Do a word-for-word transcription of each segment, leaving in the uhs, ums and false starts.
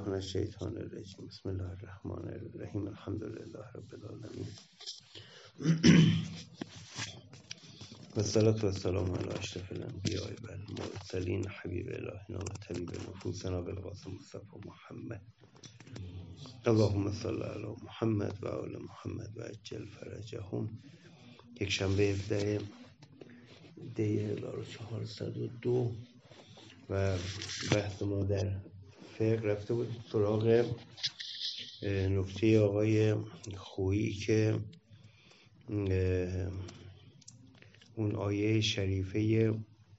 من الشیطان الرجیم. بسم الله الرحمن الرحیم. الحمد لله رب العالمین و الصلاة و السلام علی اشرف الانبیاء و المرسلین حبیب الهنا و طبیب نفوسنا بالقاسم مصطفی محمد. اللهم صل علی محمد و آل محمد و عجل فرجهم. یک شنبه هفده دی هزار و چهارصد و دو و بحث ما در فقه رفته بود سراغ نکته آقای خویی که اون آیه شریفه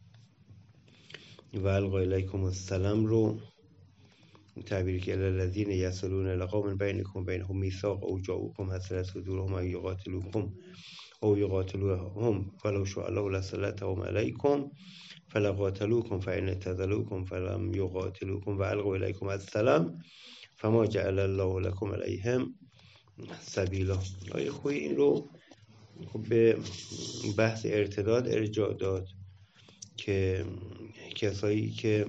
و القی الیکم السلام رو تعبیر که الذین یصلون الی قوم بینکم بینهم میثاق او جاءوکم حسرت صدورهم ان یقاتلوکم او یقاتلوهم ولو شاء الله لسلطهم علیکم فلقاتلوکم فإن اعتزلوکم فلم یقاتلوکم و القوا الیکم السلام فما جعل الله لكم علیهم سبیلا. آیه خویی این رو به بحث ارتداد ارجاع داد که کسایی که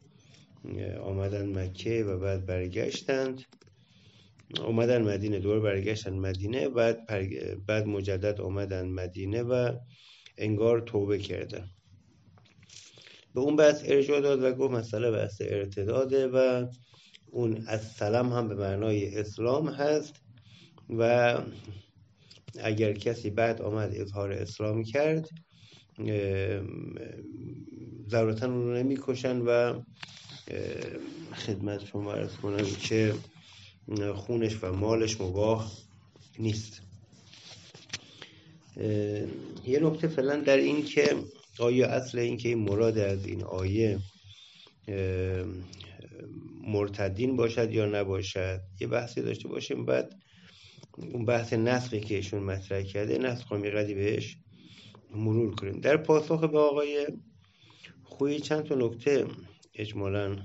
آمدن مکه و بعد برگشتند، آمدن مدینه، دور برگشتن مدینه، بعد بعد مجدد آمدن مدینه و انگار توبه کردن. به اون بحث ارجاع داد و گفت مسئله بحث ارتداده و اون السلام هم به معنای اسلام هست و اگر کسی بعد آمد اظهار اسلام کرد ضرورتاً اون رو نمی کشن و خدمت شما عرض کنم که خونش و مالش مباح نیست. یه نکته فعلا در این که آیا اصل این که این مراد از این آیه مرتدین باشد یا نباشد یه بحثی داشته باشیم. بعد اون بحث نسخی که ایشون مطرح کرده نسخ هم یه قدری بهش مرور کنیم. در پاسخ به آقای خویی چند تا نکته اجمالاً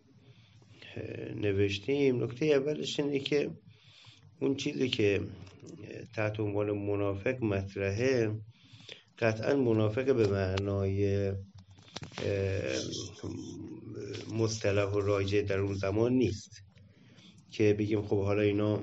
نوشتیم. نکته اولش اینه که اون چیزی که تحت عنوان منافق مطرحه قطعاً منافق به معنای مصطلح و راجع در اون زمان نیست که بگیم خب حالا اینا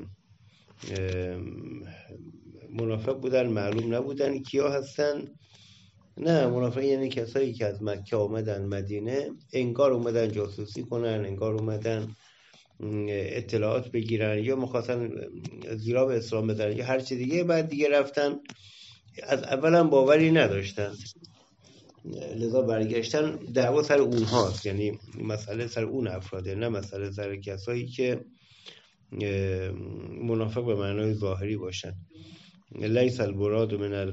منافق بودن معلوم نبودن کیا هستن. نه، منافق یعنی کسایی که از مکه آمدن مدینه انگار اومدن جاسوسی کنن، انگار اومدن اطلاعات بگیرن یا مخواستن زیرا به اسلام بزنن یا هر چی دیگه، بعد دیگه رفتن از اولا باوری نداشتن لذا برگشتن. دعوا سر اونهاست، یعنی مسئله سر اون افراده، نه مسئله سر کسایی که منافق به معنای ظاهری باشن. لیس البراد من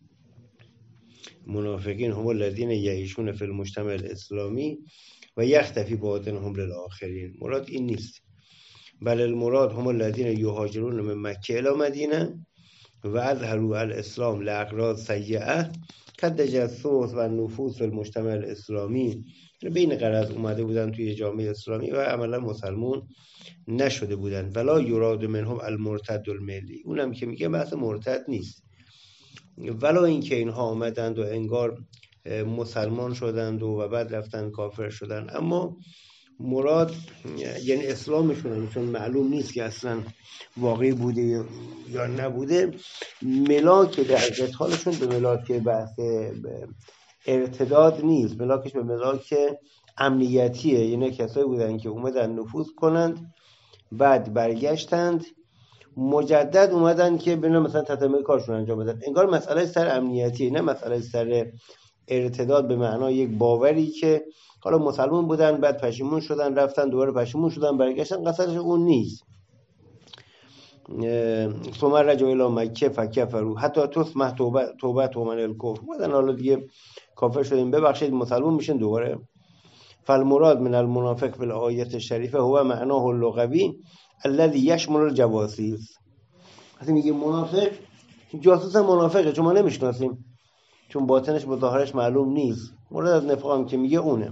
المنافقین هم الذین یعیشون فی المجتمع الاسلامی و یختفی باطنهم للآخرین. مراد این نیست، بل المراد هم الذین یهاجرون من مکه الی مدینه و اظهروا الاسلام لاغراض سیئه کالتجسس و نفوذ فی المجتمع الاسلامی. بین غرض اومده بودن توی جامعه اسلامی و عملا مسلمون نشده بودن. ولا یراد منهم المرتد الملی، اونم که میگه بحث مرتد نیست، ولا اینکه اینها آمدند و انگار مسلمان شدند و, و بعد رفتن کافر شدن، اما مراد یعنی اسلامشون چون معلوم نیست که اصلا واقعی بوده یا نبوده. ملاک در قتالشون به ملاک بحث ارتداد نیست، ملاکش به ملاک امنیتیه. یعنی کسایی بودن که اومدن نفوذ کنند بعد برگشتند مجدد اومدن که بنا مثلا تتمه کارشون انجام بدن. انگار مسئله سر امنیتیه، نه مسئله سر ارتداد به معنای یک باوری که حالا مسلمان بودن بعد پشیمون شدن رفتن دوباره پشیمون شدن برگشتن. قصدش اون نیست. ثم رجعوا الی مکه فکفروا حتی تسمح توبه من الکفر. اومدن حالا دیگه کافر شدیم ببخشید مسلمان میشن دوباره. فالمراد من المنافق فی الآیه الشریفه هو معناه اللغوی الذي یشمل الجواسیس. وقتی میگه منافق، جاسوس منافقه چون ما نمیشناسیم، چون باطنش با ظاهرش معلوم نیست. مراد از نفاق هم که میگه اونه.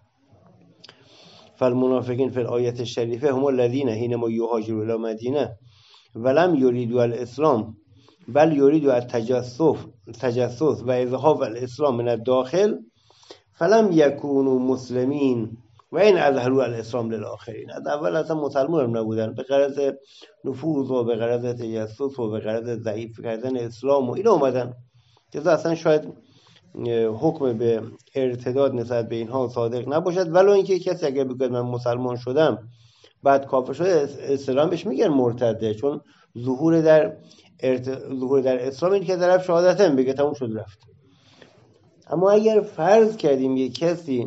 فالمنافقین فی الآیه الشریفه هم الذین حینما یهاجروا الی مدینه ولم یریدوا الاسلام بل یریدوا التجسس تجسس و اظهار الاسلام من الداخل فلم یکونوا مسلمین و این اظهروا الاسلام للآخرین، از اول اصلا مسلمان هم نبودن، به غرض نفوذ و به غرض تجسس و به غرض ضعیف کردن اسلام و اینا اومدن. جزا اصلا شاید حکم به ارتداد نسبت به اینها صادق نباشد، ولو اینکه کسی اگر بگه من مسلمان شدم بعد کافر شده، اسلام بهش میگن مرتده، چون ظهور در ارت... ظهور در اسلام این که طرف شهادتن بگه تموم شد رفت. اما اگر فرض کردیم یک کسی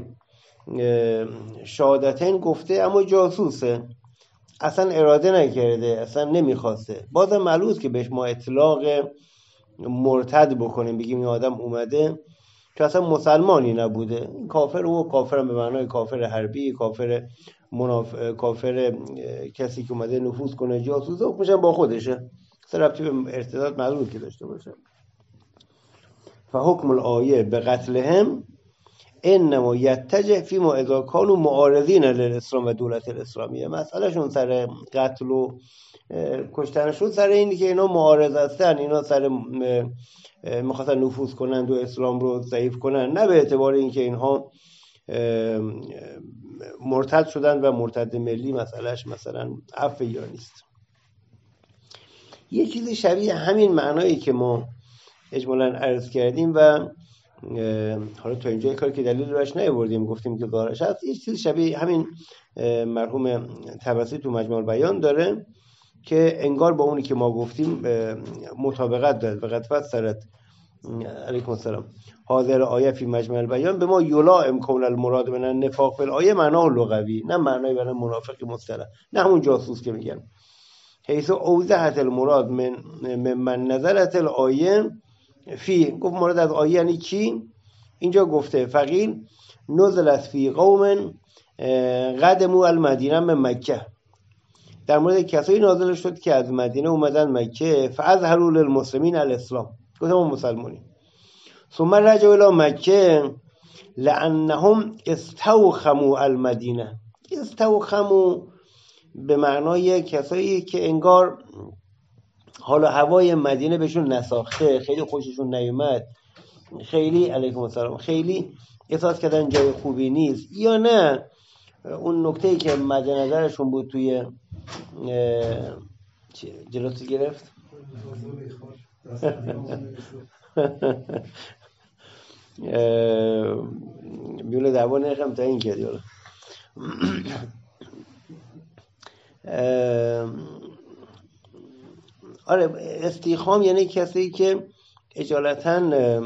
شهادتن گفته اما جاسوسه، اصلا اراده نکرده، اصلا نمیخواسته، بازم معلومه که بهش ما اطلاق مرتد بکنیم، بگیم این آدم اومده که اصلا مسلمانی نبوده، کافر، و کافر هم به معنای کافر حربی، کافر مناف... کافر کسی که اومده نفوذ کنه، جاسوسه، حکمش با خودشه، ربطی به ارتداد معلومه که داشته باشه. فحکم الآیه به قتلهم انما یتجه فی ما اذا کانوا معارضین للاسلام و دولت الاسلامیه. مسئله شون سر قتل و کشتنشون سر اینی که اینا معارض هستن، اینا سر میخواستن نفوذ کنن و اسلام رو ضعیف کنن، نه به اعتبار اینکه اینها مرتد شدن و مرتد ملی مسئلهش مثلا عفو یا نیست. یه چیزی شبیه همین معنایی که ما اجمالاً عرض کردیم و حالا تا اینجا کاری که دلیل روش نیاوردیم، گفتیم که ظاهرش هست، یه چیزی شبیه همین مرحوم طبسی تو مجموع البیان داره که انگار با اونی که ما گفتیم مطابقت داره. و قد فسرت علیکم السلام حاضر آیه فی مجموع البیان به ما یلائم کون المراد من النفاق بالآیه معنا لغوی، نه معنای برای منافق مصطلح، نه همون جاسوس که میگن. حیث اوضحت المراد من من نزلت الآیه فی، گفت مراد از آیه یعنی کی؟ اینجا گفته فقیل نزلت فی قوم قدموا المدینه من مکه، در مورد کسایی نازل شد که از مدینه اومدن مکه، فاظهروا للمسلمین الاسلام، گفتم ما مسلمانیم. ثم رجعوا الی مکه لانهم استوخموا المدینه. استوخموا به معنای کسایی که انگار حالا هوای مدینه بهشون نساخته، خیلی خوششون نیومد، خیلی علیکم السلام خیلی احساس کردن جای خوبی نیست، یا نه اون نکته‌ای که مد نظرشون بود توی جلوتو گرفت بیونه دعوا نخم تا این کردی. حالا آره استیخام یعنی کسی که اجالتا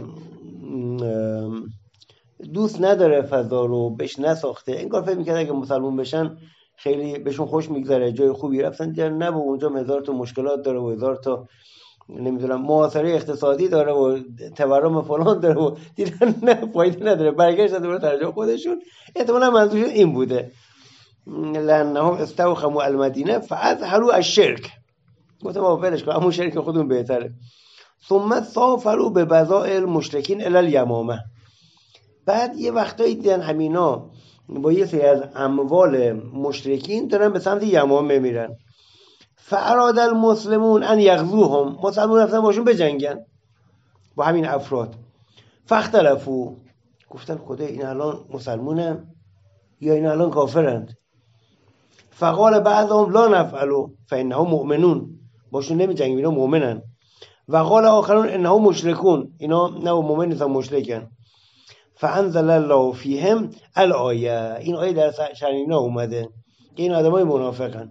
دوست نداره فضا رو، بهش نساخته، انگار فکر می‌کنه اگه مسلمان بشن خیلی بهشون خوش میگذره، جای خوبی رفتن، دیدن نه، با اونجا هزار تا مشکلات داره و هزار تا نمیدونم محاصره اقتصادی داره و تورم فلان داره و دیدن نه فایده نداره، برگشتن دوباره ترجمه خودشون. احتمالاً منظورشون این بوده لانهم استوخموا المدینه فاظهروا الشرک، گفتم ما ولش کن، همون شرک خودمون بهتره. ثم سافروا به بضائع المشرکین الی الیمامه، بعد یه وقتایی دیدن همینا با یه سری از اموال مشرکین دارن به سمت یمامه میرن. فاراد المسلمون ان یغزوهم، مسلمون رفتن باشون بجنگن با همین افراد. فاختلفوا، گفتن خدا این الان مسلمونه یا این الان کافرند. فقال بعضهم لا نفعلوا فانهم مؤمنون، باشون نمیجنگیم اینا مؤمنن. و قال آخرون انهم مشرکون، اینا نه مؤمن نیستن مشرکن. فانزل الله فیهم الآیه، این آیه در شأن اینا اومده که این آدمای منافقن.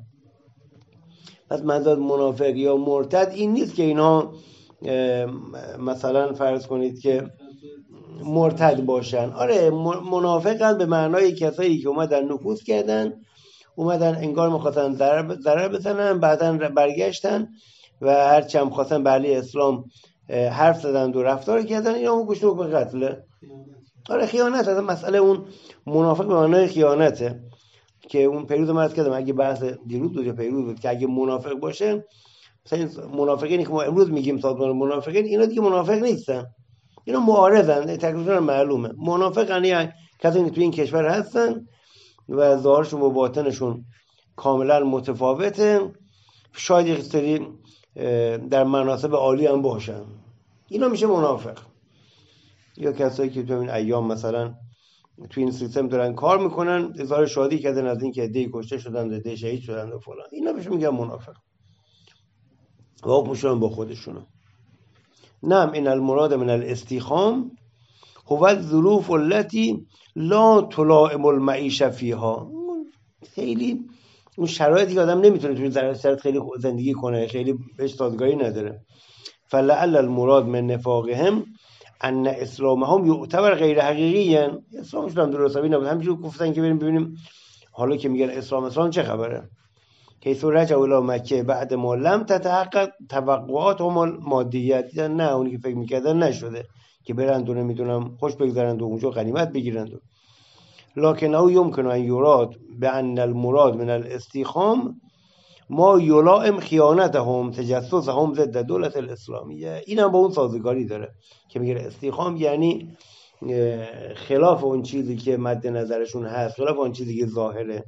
پس منظور منافق یا مرتد این نیست که اینا مثلا فرض کنید که مرتد باشن، آره منافقن به معنای کسایی که اومدن نفوذ کردن، اومدن انگار می‌خواستن ضرر بزنن، بعدن برگشتن و هر چند خواستن به علی اسلام حرف زدن و رفتار کردن، اینا هم گوش به قتله. آره خیانت، اصلا مسئله اون منافق به معنای خیانته که اون پیروز مرز کردم، اگه بحث دیروز بود یا پیروز بود که اگه منافق باشه، مثلا منافقینی که ما امروز میگیم سازمان منافقین، اینا دیگه منافق نیستن، اینا معارضن، تکلیفشون معلومه. منافق یعنی کسایی که توی این کشور هستن و ظاهرشون و باطنشون کاملا متفاوته، شاید یک سری در مناصب عالی هم باشن، اینا میشه منافق. یا کسایی که تو این ایام مثلا تو این سیستم دارن کار میکنن، اظهار شادی کردن از این که عده‌ای کشته شدن، عده‌ای شهید شدن و فلان، اینا بهشون میگن منافق و حکمشون با خودشونو. نعم این المراد من الاستیخام هو الظروف التي لا تلائم المعیشه فیها، خیلی اون شرایطی که آدم نمیتونه توی شرایط خیلی زندگی کنه، خیلی بهش سازگاری نداره. فلعل المراد من نفاقهم ان اسلامهم یعتبر غیر حقیقی، اسلامشون هم درست نبود. همینجور گفتن که بریم ببینیم حالا که میگن اسلام اسلام چه خبره. حیث رجعوا الی مکه بعد ما لم تتحقق توقعاتهم المادیت، نه اونی که فکر میکردن نشده که برند و نمیدونم خوش بگذرند و اونجا غنیمت بگیرند. لکن او یمکن ان یراد بان المراد من الاستیخام ما یلائم خیانتهم تجسسهم ضد دولت الاسلامیه. این هم با اون سازگاری داره که میگه استیخام یعنی خلاف اون چیزی که مد نظرشون هست، خلاف اون چیزی که ظاهره.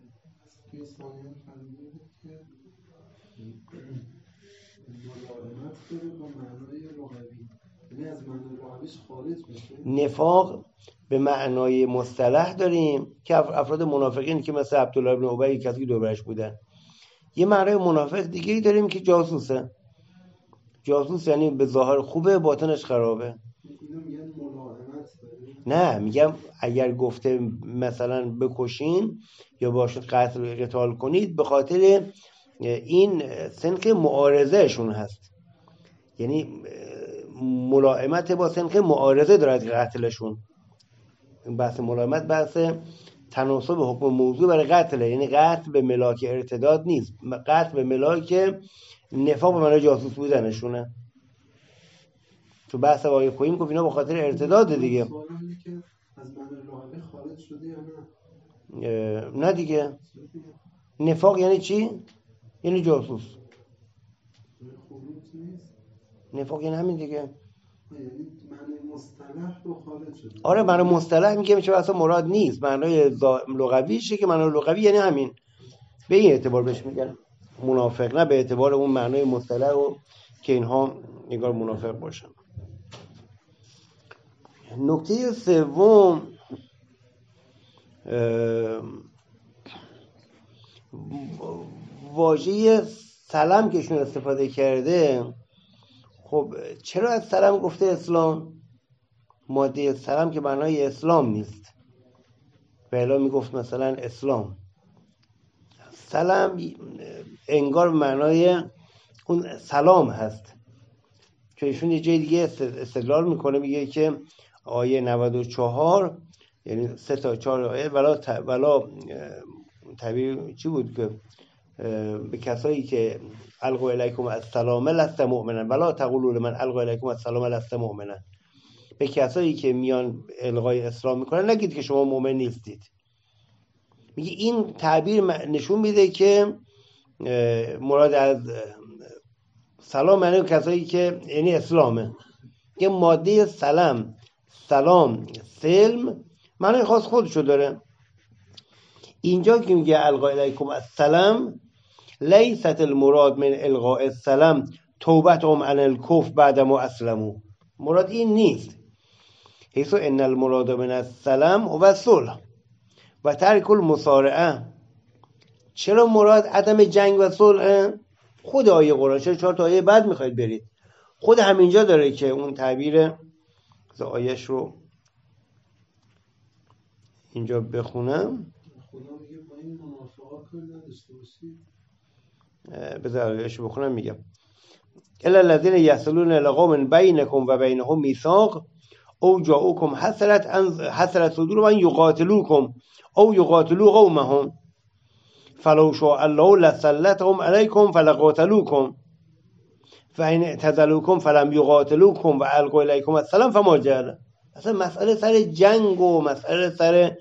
نفاق به معنای مصطلح داریم که افراد منافقین که مثل عبدالله بن ابی کسی که دوربرش بودن. یه معنای منافق دیگه داریم که جاسوسه. جاسوس یعنی به ظاهر خوبه باطنش خرابه. نه میگم اگر گفته مثلا بکشین یا باشد قتل قتال کنید به خاطر این سنخ معارضهشون هست، یعنی ملائمت با سنخ معارضه دارد قتلشون. بحث ملائمت بحث تناسب حکم موضوع برای قتله، یعنی قتل به ملاک ارتداد نیست، قتل به ملاک نفاق به معنای جاسوس بودنشونه. تو بحث آقای خوییم گفت اینا به خاطر ارتداد دیگه. نه دیگه نفاق یعنی چی؟ یعنی جاسوس. نفاق یعنی همین دیگه. آره معنی مصطلح میگه میشه اصلا مراد نیست، معنای لغویشه که معنای لغوی یعنی همین، به این اعتبار بهش میگن منافق، نه به اعتبار اون معنای مصطلح و که اینها نگار منافق باشن. نکته سوم واژه سلام که ایشون استفاده کرده، خب چرا از سلام گفته اسلام؟ ماده سلام که معنای اسلام نیست، بلا میگفت مثلا اسلام. سلام انگار معنای اون سلام هست، چون ایشون یه جای دیگه استدلال میکنه، میگه که آیه نود و چهار یعنی سه تا چهار آیه ولا ت... ولا تعبیر چی بود که به کسایی که القوا الیکم السلام لست مؤمنا ولا تقولوا لمن القوا الیکم السلام لست مؤمنا، به کسایی که میان القای اسلام میکنن نگید که شما مؤمن نیستید. میگه این تعبیر نشون میده که مراد از سلام معنی کسایی که یعنی اسلامه، که ماده سلام سلام سلم معنی خاص خودشو داره. اینجا که میگه القا الیکم السلام لیست المراد من القاء السلام توبتهم عن الکفر بعد ما اسلموا، مراد این نیست. حیث ان المراد من السلام هو الصلح و ترک المصارعه. چرا مراد عدم جنگ و صلح؟ خود آیه قرآن، چرا چهار تا آیه بعد میخواید برید؟ خود همینجا داره که اون تعبیر آیهش رو اینجا بخونم. خدا میگه با این منافقات کار نداشته باشید. بذار آیهش رو بخونم. میگم الا الذين يصلون الى قوم بينكم وبينهم ميثاق او جاءوكم حسرت حسرت صدورهم ان يقاتلوكم او يقاتلوا قومهم فلو شاء الله لسلطهم عليكم فلقاتلوكم فإن اعتزلوكم فلم يقاتلوكم والقوا اليكم السلام فما جعل. اصلا مسئله سر جنگ و مسئله سر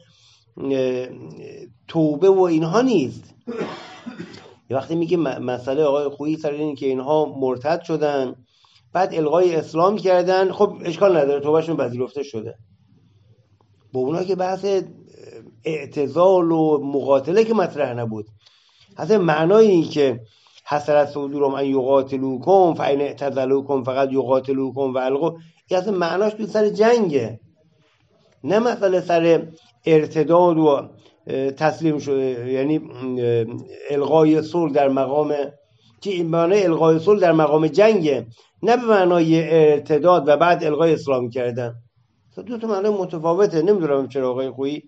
توبه و اینها نیست. یه وقتی میگه مسئله آقای خویی سر این که اینها مرتد شدن بعد الغای اسلام کردن، خب اشکال نداره، توبهشون پذیرفته شده. با اونا که بحث اعتزال و مقاتله که مطرح نبود. اصلا معنای این که حسرت صدورهم ان یقاتلوکم فإن اعتزلوکم فقط یقاتلوکم و القوا، این اصلا معناش تو سر جنگه. نه مسئله سر ارتداد و تسلیم شده، یعنی الغای صلح در مقام که معنای الغای صلح در مقام جنگه، نه به معنای ارتداد و بعد الغای اسلام کردن. دو تا معنای متفاوته. نمیدونم چرا آقای خویی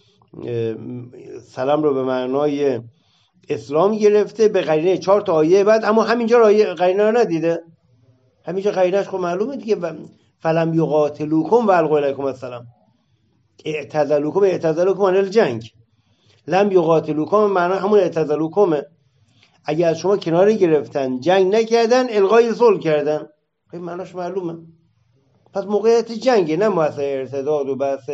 سلام رو به معنای اسلام گرفته به قرینه چهار تا آیه بعد، اما همینجا آیه قرینه رو ندیده. همینجا قرینه‌اش خب معلومه دیگه، فلم یقاتلوکم و القوا الیکم السلام. اعتزلوکم اعتزلوکم عن الجنگ، لم یقاتلوکم معنی همون اعتزلوکمه. اگه از شما کناره گرفتن، جنگ نکردن، الغای صلح کردن، خب معناش معلومه. پس موقعیت جنگه، نه بحث ارتداد و بحث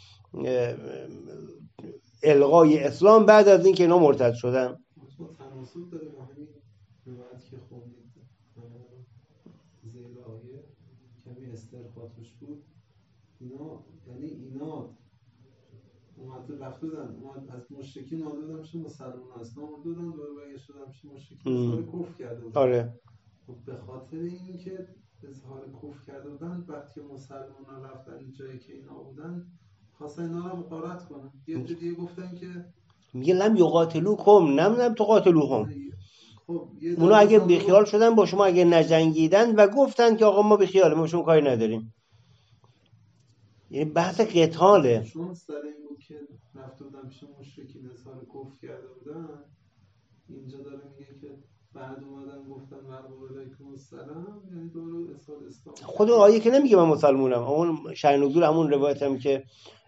الغای اسلام بعد از اینکه اینا مرتد شدن. تناسب داره با همین روایت که خوندید زیر آیه کمی استرخاطش بود. اینا یعنی اینا اومد رفت دادن، اومد از مشرکین اومد دادن میشه مسلمان اسلام اومد دادن دور برگشت دادن میشه مشرکین اظهار کفر کرده بودن. آره. به خاطر اینکه اظهار کفر کرده بودن، وقتی مسلمان رفتن جایی که اینا بودن خواستن اینا رو مقارنت کنن. یه جوری گفتن که میگه لم یقاتلوکم، نمیدونم تو قاتلوهم. خب اونا اگه بیخیال شدن با شما، اگه نجنگیدن و گفتن که آقا ما بیخیاله، ما شما کاری نداریم، یعنی بحث قتاله. شما سر این بود که رفته بودن پیش مشرکین اظهار کفر کرده بودن، اینجا داره میگه که بعد اومدن گفتن و علیکم السلام، یعنی دور اظهار اسلام. خود اون آیه که نمیگه من مسلمونم، اون شأن نزول همون روایت هم که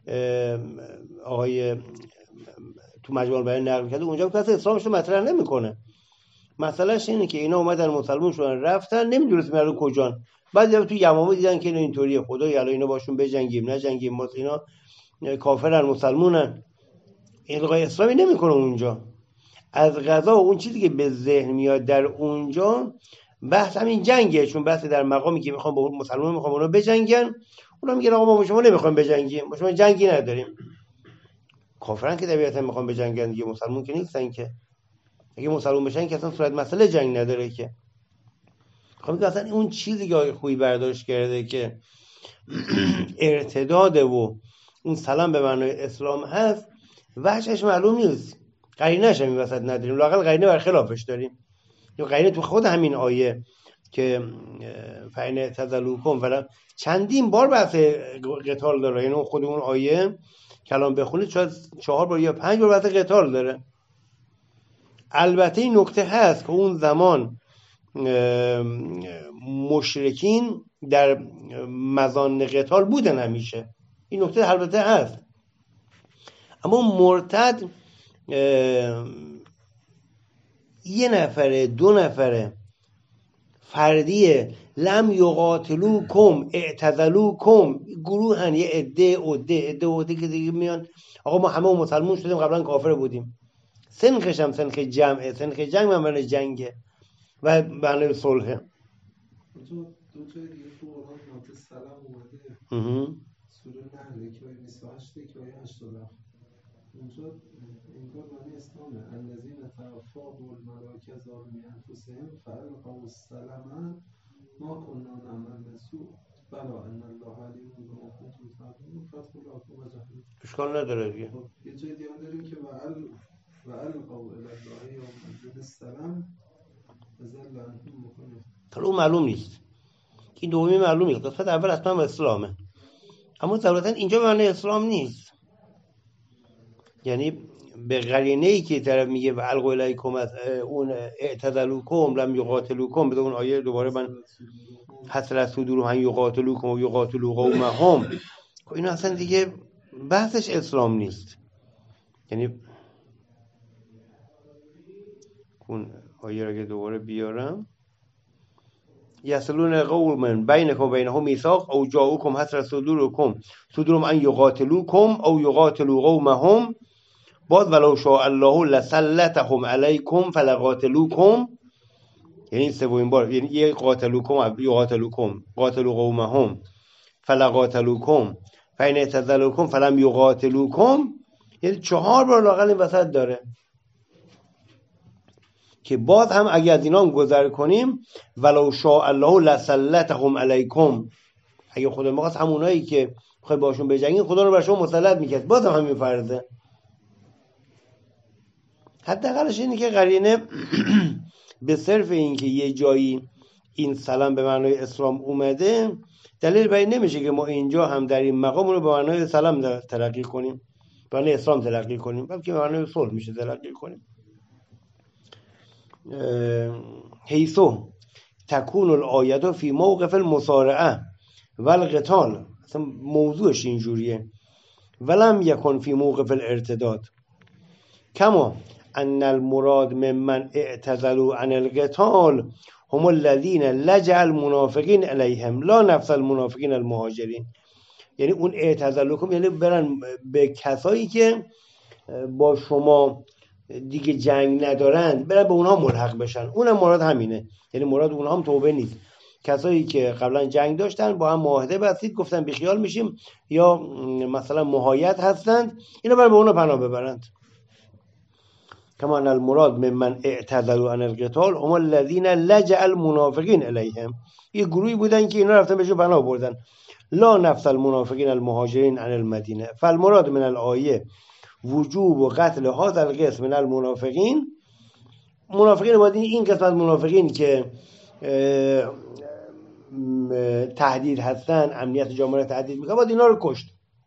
آقای تو مجموع بیان نقل کرده، اونجا کسی اسلامش رو مطرح نمیکنه. مسئلهش اینه که اینا اومدن مسلمان شدن رفتن، نمیدونست میرن کجان. بعد تو یمامه دیدن که اینطوریه، خدای الان اینا باشون بجنگیم نجنگیم، ما اینا کافرن مسلمونن، الغای اسلامی نمیکنه اونجا. از قضا اون چیزی که به ذهن میاد در اونجا بحث همین جنگه، چون بحث در مقامی که میخوام با اون مسلمان میخوام اونا بجنگن، اونا میگن آقا ما با شما نمیخوایم بجنگیم، با شما جنگی نداریم. کافرن که طبیعتا میخوام بجنگن دیگه، مسلمان که نیستن که. اگه مسلمان بشن که اصلا صورت مسئله جنگ نداره که. خب میگه اصلا اون چیزی که خوبی برداشت کرده که ارتداد و اون سلام به معنای اسلام هست، وجهش معلوم نیست، قرینه‌اش همین وسط نداریم، لااقل قرینه بر خلافش داریم. یا قرینه تو خود همین آیه که فإن اعتزلوکم فلا، چندین بار بحث قتال داره، یعنی خود اون آیه کلام بخونید شاید چهار بار یا پنج بار بحث قتال داره. البته این نکته هست که اون زمان مشرکین در مزان قتال بودن همیشه، این نکته البته هست، اما مرتد یه نفره دو نفره فردیه، لم یقاتلوکم اعتزلوکم، گروهن، یه عده عده عده عده که دیگه میان آقا ما همه مسلمون شدیم قبلا کافر بودیم. سنخش هم سنخ جمعه، سنخ جنگ من معنی جنگه و معنی صلحه. دو جای دیگه تو قرآن نات سلام اومده، سوره نحل که آیه بیست و هشت که آیه هشتاد و هفت، اونجا انگار معنی اسلامه. الذین توفاهم الملائکه ظالمی انفسهم فالقوا السلام ما كنا نعمل سوء بلا ان الله علیم بما کنتم تعملون فادخلوها وجهنم. اشکال نداره دیگه. یه جای دیگه داریم که و القوا الی الله یوم السلام ذل عنهم مکنون. حالا اون معلوم نیست، این دومی معلوم نیست. قسمت اول اصلا اسلامه، اما ضرورتا اینجا معنی اسلام نیست. یعنی به قرینه‌ای که طرف میگه و القوا الیکم اون اعتزلوکم لم یقاتلوکم، به اون آیه دوباره من حسرت صدورهم ان یقاتلوکم و یقاتلوا قومهم، این اصلا دیگه بحثش اسلام نیست. یعنی اون آیه را که دوباره بیارم، یصلون قوم بینکم و بینهم میثاق او جاءوکم حسرت صدورکم صدورهم ان یقاتلوکم او یقاتلوا قومهم، باز ولو شاء الله لسلطهم علیکم فلقاتلوکم، یعنی سومین بار، یعنی یه قاتلوکم یقاتلوکم قاتلوا قومهم فلقاتلوکم فإن اعتزلوکم فلم یقاتلوکم، یعنی چهار بار لااقل این وسط داره که باز هم اگه از اینا هم گذر کنیم ولو شاء الله لسلطهم علیکم، اگه خدا می‌خواست همونایی که میخوای باشون بجنگی خدا رو بر شما مسلط میکرد، باز هم همین فرضه. حداقلش اینه که قرینه به صرف این که یه جایی این سلام به معنای اسلام اومده دلیل بر این نمیشه که ما اینجا هم در این مقام رو به معنای سلام تلقی کنیم، به معنای اسلام تلقی کنیم، بلکه به معنای صلح میشه تلقی کنیم. حیثو تکون الآیت فی موقف المصارعه و القتال، اصلا موضوعش اینجوریه، ولم یکن فی موقف الارتداد، کما ان المراد ممن اعتزلوا عن القتال هم الذين لجأ المنافقین الیهم لا نفس المنافقین المهاجرین. یعنی اون اعتزلوکم یعنی برن به کسایی که با شما دیگه جنگ ندارند، برن به اونها ملحق بشن. اونم مراد همینه، یعنی مراد اونها هم توبه نیست، کسایی که قبلا جنگ داشتن با هم معاهده بستید گفتن بیخیال میشیم یا مثلا محایط هستند، اینا برن به اونها پناه ببرند. کما ان المراد ممن اعتزلوا عن القتال هم الذين لجأ المنافقین الیهم، یه گروهی بودن که اینا رفتن بهشون پناه بردن. لا نفس المنافقین المهاجرین عن المدینه، فالمراد من الآیه وجوب و قتل هذا القسم من المنافقین. منافقین باید این قسمت منافقین که تهدید هستن، امنیت جامعه تهدید میکنن، باید اینا رو کشت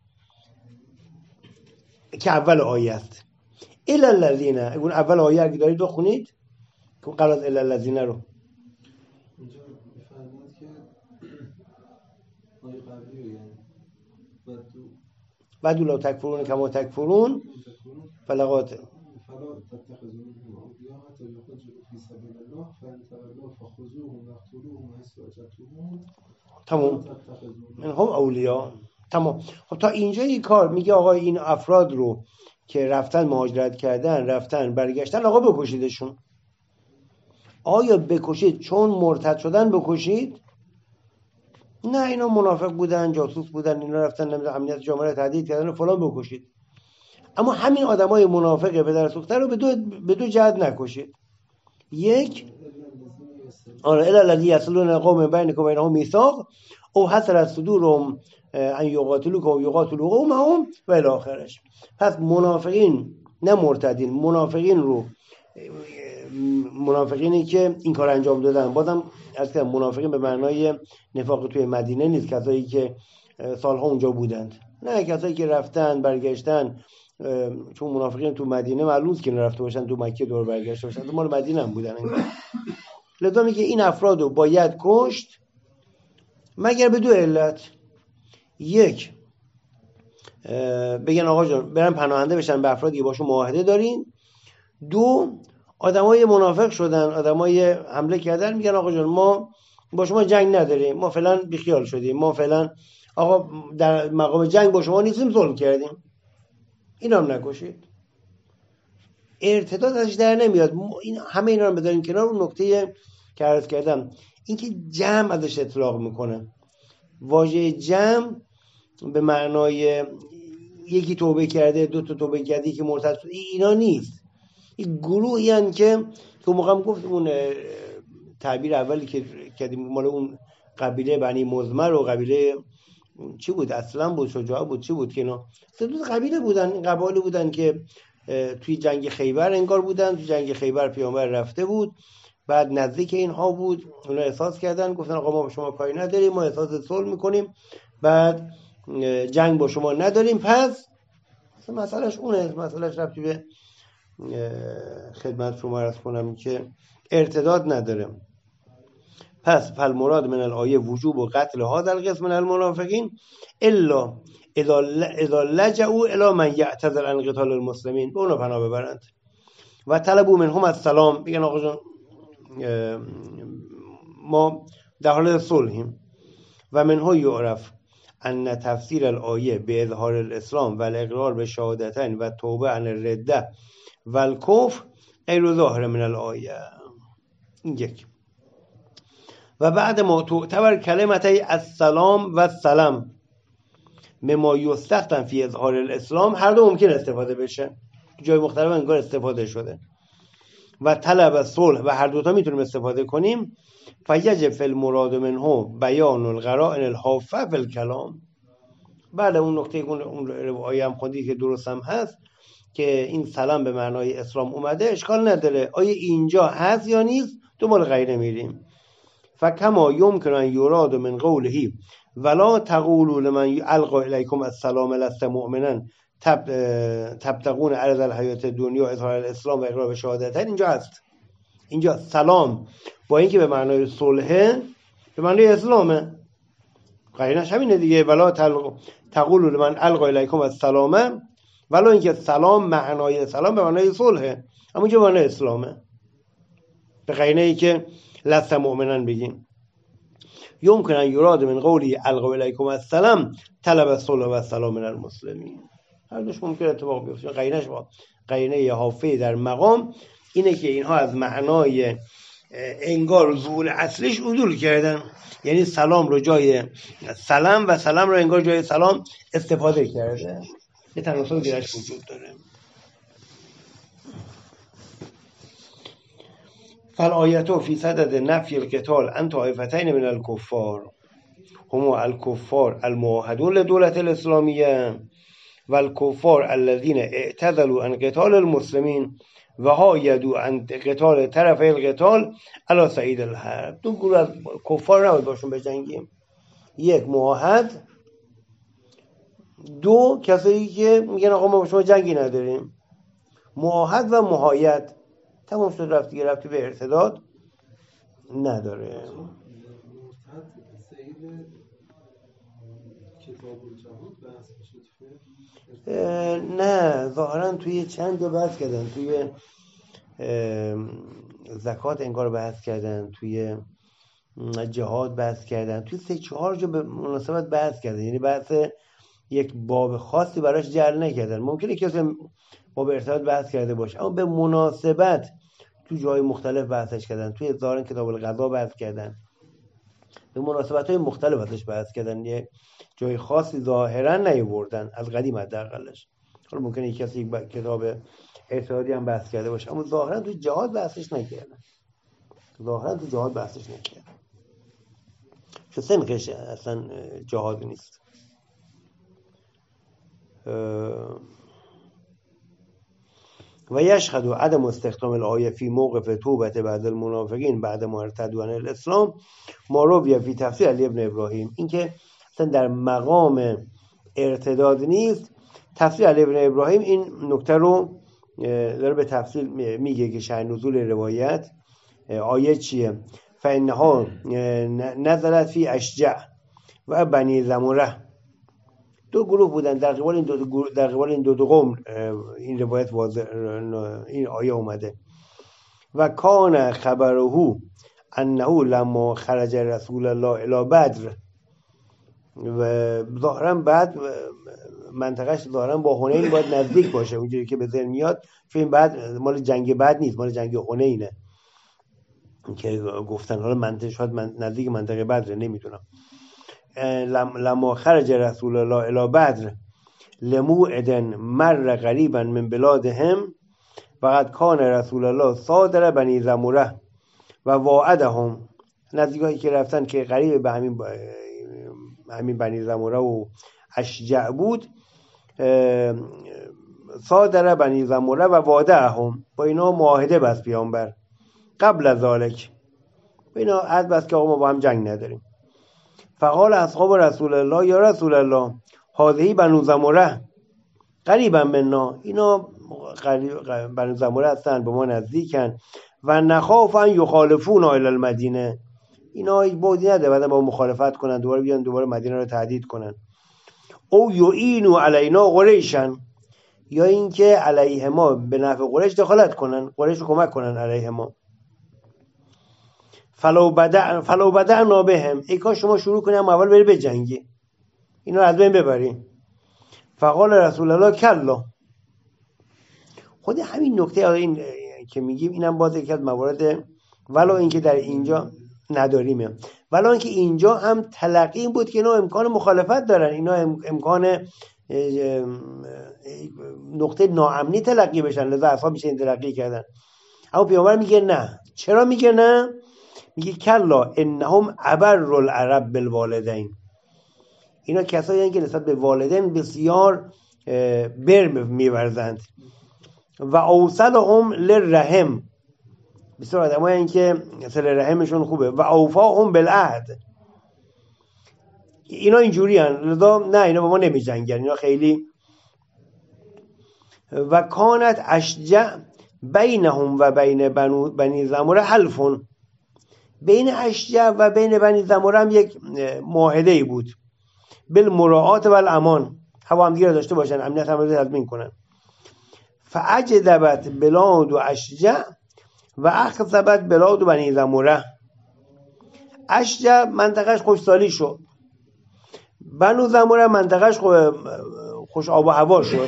که اول آیه است. الا الذین، اون اول آیه اگه دارید بخونید که قرار الا الذین رو اینجا میفرماد که آیه قبلی یعنی بعد لا تکفرون کما تکفرون فلقات فلا تتخذوهم اولیا حتی یخرجوا فی سبیل الله فان تولوا فخذوهم واقتلوهم حيث وجدتموهم تمام منهم اولیا. تمام. خب تا اینجا این کار میگه آقا این افراد رو که رفتن مهاجرت کردن، رفتن برگشتن، آقا بکشیدشون. آیا بکشید چون مرتد شدن بکشید؟ نه، اینا منافق بودن، جاسوس بودن، اینا رفتن نمیدونم امنیت جامعه رو تهدید کردن و فلان بکشید. اما همین آدمای منافق به در سوخته رو به دو به دو جهت نکشید. یک، آره الا الذی یصلون قوم بینکم و بینهم میثاق او حسرت صدورهم ان یقاتلوک و یقاتلوا قومهم و الی آخرش. پس منافقین نه مرتدین، منافقین رو منافقینی که این کار انجام دادن، بازم از که منافقین به معنای نفاق توی مدینه نیست، کسایی که سالها اونجا بودند، نه کسایی که رفتن برگشتن، چون منافقین تو مدینه معلومه که نرفته باشن تو مکه دور برگشته باشن، مال مدینه هم بودن انگار. لذا میگه این افراد رو باید کشت مگر به دو علت. یک، بگن آقا جان برن پناهنده بشن به افرادی باشون معاهده دارین. دو، آدمای منافق شدن، آدمای حمله کردن، میگن آقا جان ما با شما جنگ نداریم، ما فعلا بیخیال شدیم، ما فعلا آقا در مقام جنگ با شما نیستیم، صلح کردیم. اینا هم نکشید. ارتداد ازش در نمیاد. این همه اینا رو بذاریم کنار. اون نکته که عرض کردم اینکه جمع ازش اطلاق میکنه. واژه جمع به معنای یکی توبه کرده، دو تا توبه کرده، یکی مرتد شده، اینا نیست. این گروهی هستن که تو موقع هم گفت اون تعبیر اولی که کردیم مال اون قبیله بنی مزمر و قبیله چی بود؟ اسلم بود، شجاع بود، چی بود که اینا سه دو قبیله بودن. این قبایلی بودن که توی جنگ خیبر انگار بودن. توی جنگ خیبر پیامبر رفته بود، بعد نزدیک اینها بود، اونا احساس کردن، گفتن آقا ما با شما کاری نداریم، ما احساس صلح میکنیم، بعد جنگ با شما نداریم. پس مسئلهش اونه، مسئلهش رفتی به خدمت شما عرض کنم که ارتداد نداره. پس فالمراد من الآیه وجوب و قتل هذا القسم من المنافقین الا اذا لجأوا الى من یعتذر عن قتال المسلمین، به اونا پناه ببرند. و طلبوا منهم السلام، بگن آقا جان ما در حال صلحیم. و منها یعرف ان تفسیر الآیه به اظهار الاسلام و الاقرار به شهادتین و توبه عن الرده و الکفر غیر ظاهر من الآیه. این یک. و بعد ما تعتبر کلمتی السلام و السلام مما یستخدم فی اظهار الاسلام، هر دو ممکن استفاده بشه، جای مختلف انگار استفاده شده. و طلب صلح و هر دوتا میتونیم استفاده کنیم. فیجب فی المراد منه بیان القرائن الحافه فی الکلام. بله اون نکته اون روایه هم خوندی که درست هم هست که این سلام به معنای اسلام اومده، اشکال نداره. آیا اینجا هست یا نیست دنبال قرینه میریم. فکما یمکن ان یراد من قوله ولا تقولوا لمن القى الیکم السلام لست مؤمنا تبتغون عرض الحیات دنیا اظهار الاسلام و اقرار به شهادتین، اینجا هست. اینجا سلام با اینکه به معنای صلح به معنای اسلامه، قرینش همینه دیگه، ولا تقولوا لمن القى الیکم السلام، ولا اینکه سلام معنای سلام به معنای صلحه، اما اینجا به معنای اسلامه، به قرینه ای که لست مؤمنا بگیم. یمکن ان یراد من قولی القى الیکم السلام طلب الصلح و السلام من المسلمین. هر دوش ممکن اتفاق بیفته. قرینش با قرینه حافظ در مقام اینه که اینها از معنای انگار ظهور اصلش عدول کردن، یعنی سلام رو جای سلام و سلام رو انگار جای سلام استفاده کرده. یه تناسب دیرش وجود داره. فالآیتو فی صدد نفی القتال عن طائفتین من الکفار هما الکفار الموحدون لدولت الاسلامیه و الکفار الذین اعتذلوا عن قتال المسلمین و هایدوا عن قتال طرفی القتال علی صعید الحرب. دو گروه از کفار نباید باشون بجنگیم، یک موحد، دو کسایی که میگن آقا ما با شما جنگی نداریم. موحد و محاید تمام شد، رفت دیگه، رفتی به ارتداد نداره. نه ظاهرا توی چند جا بحث کردن، توی زکات انگار بحث کردن، توی جهاد بحث کردن، توی سه چهار جا به مناسبت بحث کردن، یعنی بحث یک باب خاصی براش جعل نکردن. ممکنه کسی باب ارتباط بحث کرده باشه اما به مناسبت تو جای مختلف بحثش کردن. توی ظاهرا کتاب القضا بحث کردن، به مناسبت های مختلف ازش بحث کردن، یه جای خاصی ظاهرا نیاوردن از قدیم حداقلش. حالا ممکنه کسی یک کتاب ارتباطی هم بحث کرده باشه اما ظاهرا تو جهاد بحثش نکردن، ظاهرا تو جهاد بحثش نکردن، چون سنخش اصلا جهاد نیست. و یشهد عدم استخدام الآیه فی موقف توبه بعد المنافقین بعد ما ارتدوا عن الاسلام ما روی فی تفسیر علی ابن ابراهیم، این که اصلا در مقام ارتداد نیست. تفسیر علی ابن ابراهیم این نکته رو داره به تفصیل میگه که شأن نزول روایت آیه چیه. فانها نزلت فی اشجع و بنی زمره، دو گروه بودن در قبال این دو در قبال این دو, دو قوم این روایت واضح این آیه اومده. و کان خبره انه لما خرج رسول الله الی بدر، و ظاهرا بعد منطقهش ظاهرا با حنین باید نزدیک باشه، اونجوری که به ذهن میاد فیلم بعد مال جنگ بعد نیست، مال جنگ حنینه که گفتن. حالا منطقه شاید نزدیک منطقه بدر، نمیدونم. لما خرج رسول الله الی بدر لموعدن مر قریبا من بلادهم وقد کان رسول الله صادر بنی زمره و واعدهم، نزدیکایی که رفتن که قریب به همین همین بنی زمره و اشجع بود، صادر بنی زمره و وعدهم، با اینا معاهده بست پیامبر قبل از ذالک، با اینا عهد بست که آقا ما با هم جنگ نداریم. فقال اصحاب رسول الله یا رسول الله هذه بنو زمره قریبا منا، اینا بنو زمره هستن، به ما نزدیکن. و نخاف ان یخالفونا الی المدینه، اینا هیچ بودی نداره بعدا با مخالفت کنن، دوباره بیان دوباره مدینه رو تهدید کنن. او یعینوا علینا قریشن، یا اینکه علیه ما به نفع قریش دخالت کنن، قریش رو کمک کنن علیه ما. فلو بدع فلو بدعنا بهم، ای کاش شما شروع کنید اما اول بری بجنگی، اینا رو از بین ببری. فقال رسول الله کلا، خود همین نکته این که میگیم اینم باز یکی از موارد، ولی اینکه در اینجا نداریم، ولی اینکه اینجا هم تلقی این بود که اینا امکان مخالفت دارن، اینا امکان نقطه ناامنی تلقی بشن، لذا اصحاب میشه این تلقی کردن. اما پیامبر میگه نه. چرا میگه نه؟ میگه کلا انهم ابر العرب بالوالدین، اینا کسایی هستند که نسبت به والدین بسیار بر می‌ورزند. و اوصلهم للرحم، بسیار آدمایی هستند که صله رحمشون خوبه. و اوفاهم بالعهد، اینا اینجوری هستند، لذا نه اینا با ما نمی‌جنگن، اینا خیلی. و کانت اشجع بینهم و بین بنی زمره حلفون، بین اشجع و بین بنی زمره هم یک معاهده‌ای بود، بالمراعات و الامان، هوا هم دیگه داشته باشن، امنیت هم رو تضمین کنن. فاجدبت بلاد و اشجع و اخذبت بلاد و بنی زمره، اشجع منطقهش خوشسالی شد، بنو زمره منطقهش خوش آب و هوا شد.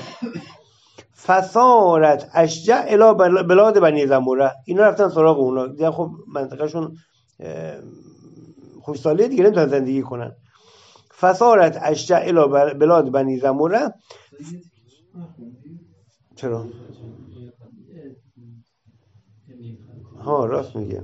فصارت اشجع الی بلاد بنی زمره، اینا رفتن سراغ اونا دیگه، خب منطقهشون خوشسالی دیگه، نمیتونن زندگی کنن. فصارت اشجع الی بلاد بنی زمره. چرا؟ ها راست میگه.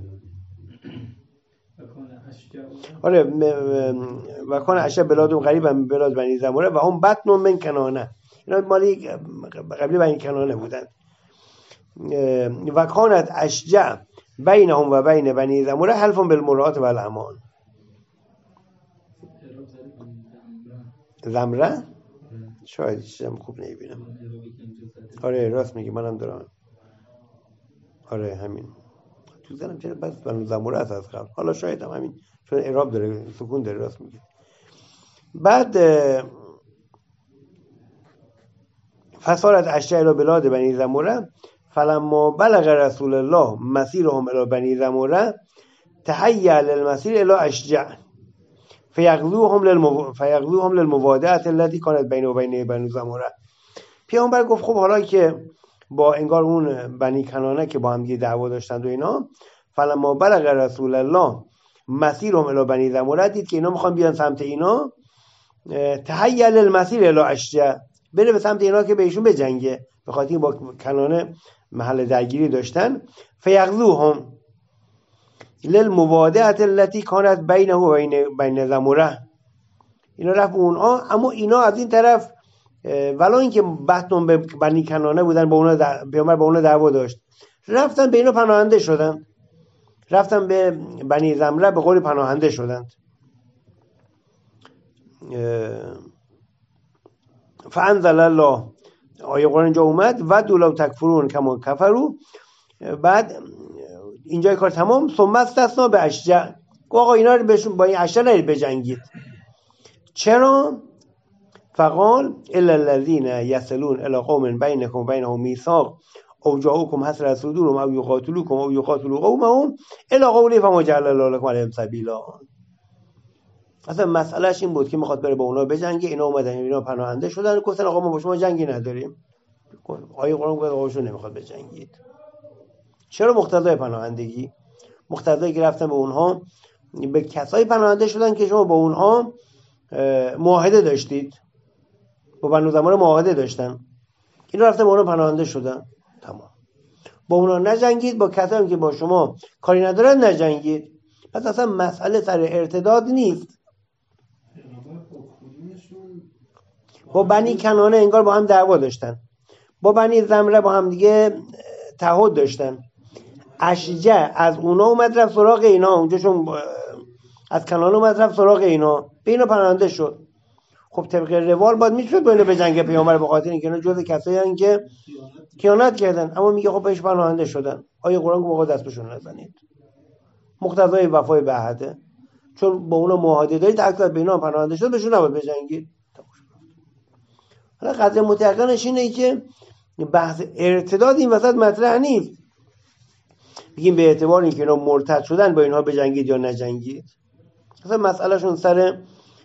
آره و کان اشجع بلاد قریبا من بلاد بنی زمره و هم بطن من کنانه، اینا مالی قبلی بنی کنانه بودن. و کانت اشجع بینهم و بین بنی زمره حلف بالمراعات و الامان. زمره؟ شاید چیزم خوب نمیبینم. آره راست میگی، منم دارم. آره همین تو زنم چرا بس بنو زمره است از قبل، حالا شاید هم همین چون اعراب داره، سکون داره، راست میگی. بعد فصارت اشجع الی بلاد بنی زمره فلما بلغ رسول الله مسیرهم الی بنی زمره تهیأ للمسیر الی اشجع فیغزوهم للمو... فیغزوهم للموادعه التي كانت بین و بین بنی زمره. پیامبر گفت خب حالا که با انگار اون بنی کنانه که با هم دیگه دعوا داشتند و اینا، فلما بلغ رسول الله مسیرهم الی بنی زمره، دید که اینا میخوان بیان سمت اینا، تهیأ للمسیر الی اشجع، بره به سمت اینا که بهشون بجنگه، به خاطر این با کنانه محل درگیری داشتن. فیغزوهم للموادعه التي كانت بینه و بین بین زمره، اینا رفت اونها، اما اینا از این طرف ولی اینکه بطن به بنی کنانه بودن، با اونا در... پیامبر با اونا دعوا داشت، رفتن به اینا پناهنده شدن، رفتن به بنی زمره به قول پناهنده شدند. فانزل الله، آیه قرآن اینجا اومد و دولو تکفرون کما کفروا، بعد اینجا کار تمام. ثم استثنا به اشجع، آقا اینا رو بهشون با این اشجع نرید بجنگید. چرا؟ فقال الا الذين يصلون الى قوم بينكم وبينهم ميثاق او جاءوكم حسرت صدورهم او يقاتلوكم او يقاتلوا قومهم الى قوله فما جعل الله لكم عليهم سبيلا. اصلا مسئلهش این بود که میخواد بره با اونا بجنگه، اینا اومدن، اینا پناهنده شدن، گفتن آقا ما با شما جنگی نداریم. آیه قرآن گفت آقاشون نمیخواد بجنگید. چرا؟ مقتضای پناهندگی، مقتضایی که رفتن به اونها، به کسایی پناهنده شدن که شما با اونها معاهده داشتید، با بنو زمره معاهده داشتن، اینا رفتن با اونا پناهنده شدن، تمام. با اونا نجنگید، با کسایی که با شما کاری ندارن نجنگید. پس اصلا مسئله سر ارتداد نیست. با بنی کنانه انگار با هم دعوا داشتن، با بنی زمره با هم دیگه تعهد داشتن. اشجع از اونا اومد رفت سراغ اینا، اونجا چون از کنانه اومد رفت سراغ اینا، به اینا پناهنده شد. خب طبق روال باید میشد با اینا به جنگ پیامبر، به خاطر اینکه اینا جزء کسایی هستن که خیانت کردن، اما میگه خب بهش پناهنده شدن. آیه قرآن گفت آقا دست بهشون نزنید، مقتضای وفای به عهده، چون با اونا معاهده دارید، اکثر به اینا پناهنده شد، بهشون نباید بجنگید. حالا قضیه متأکدش اینه که بحث ارتداد این وسط مطرح نیست، بگیم به اعتبار اینکه اینا مرتد شدن با اینها بجنگید یا نجنگید. اصلا مسئلهشون سر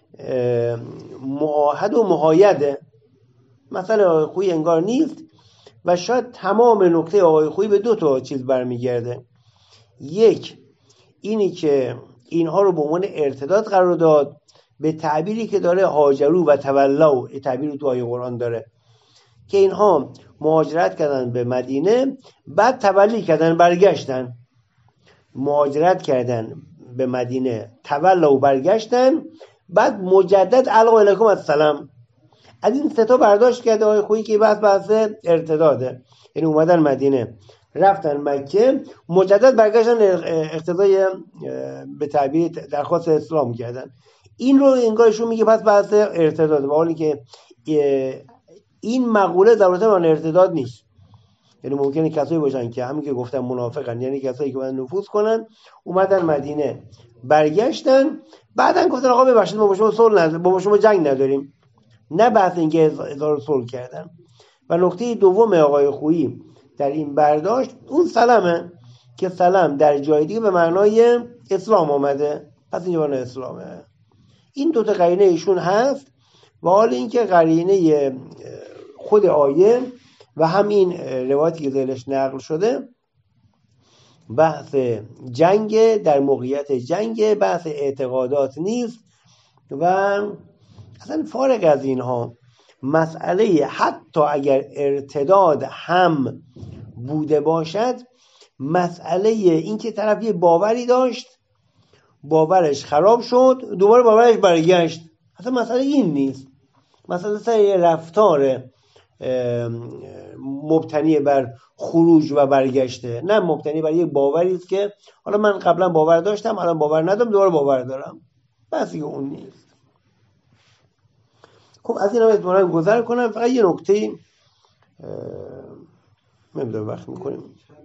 معاهد و محایده، مسئله آقای خویی انگار نیست. و شاید تمام نکته آقای خویی به دو تا چیز برمیگرده. یک اینی که اینها رو به عنوان ارتداد قرار داد، به تعبیری که داره هاجرو و تولوا، این تعبیری تو آیه قرآن داره که اینها مهاجرت کردن به مدینه، بعد تولی کردن برگشتن، مهاجرت کردن به مدینه، تولوا برگشتن، بعد مجدد القا الیکم السلام. از این سه تا برداشت کرده آقای خویی که بحث بحث ارتداده، یعنی اومدن مدینه رفتن مکه مجدد برگشتن اقتضای به تعبیر درخواست اسلام کردن. این رو انگارشون میگه پس بحث ارتداده، با حالی که این مقوله در رابطه با ارتداد نیست. یعنی ممکنه کسایی باشن که همین که گفتم منافقن، یعنی کسایی که باید نفوذ کنن اومدن مدینه برگشتن بعدن گفتن آقا ببخشید ما با شما صلح نداریم، با شما جنگ نداریم، نه بحث اینکه اظهار صلح کردن. و نکته دوم آقای خویی در این برداشت اون سلامه که سلام در جای دیگه به معنای اسلام آمده، پس اینجا معنای اسلامه. این دو تا قرینه ایشون هست و حال اینکه قرینه خود آیه و همین روایتی که ذیلش نقل شده بحث جنگ، در موقعیت جنگ بحث اعتقادات نیست. و اصلا فارغ از اینها مسئله حتی اگر ارتداد هم بوده باشد، مسئله این که طرف یه باوری داشت باورش خراب شد دوباره باورش برگشت، اصلا مسئله این نیست. مسئله سر رفتار مبتنی بر خروج و برگشته، نه مبتنی بر یه باوری است که حالا من قبلا باور داشتم الان باور ندارم دوباره باور دارم، بس که اون نیست. خب از این هم احتمالا گذر کنم. فقط یه نکته نمیدونم وقت میکنیم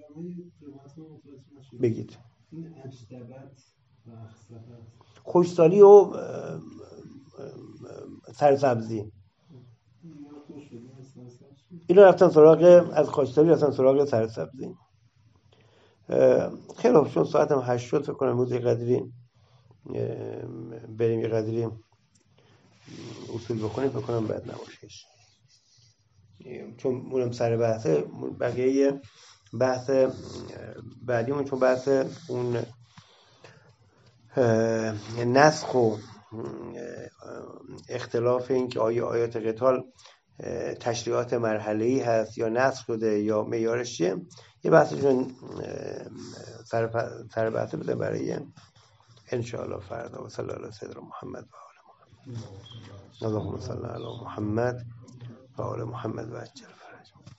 بگید. این اجدبت و اخصبت، خوشسالی و سرسبزی، اینا رفتن سراغ از خوشسالی رفتن سراغ سرسبزی. خیلی خوب، چون ساعتم هشت شد فکر کنم روز یه قدری بریم یه قدری اصول بکنیم، فکر کنم بد نباشهش، چون اونم سر بحثه. بقیه بحث بعدیمون چون بحث اون نسخ و اختلاف این که آیا آیات قتال تشریعات مرحله‌ای هست یا نسخ شده یا معیارش چیه، یه بحثشون سر سر بحث بده برای ان شاء الله فردا. و صلی الله علی سیدنا محمد و آل محمد. اللهم صل علی محمد و آل محمد و عجل فرج.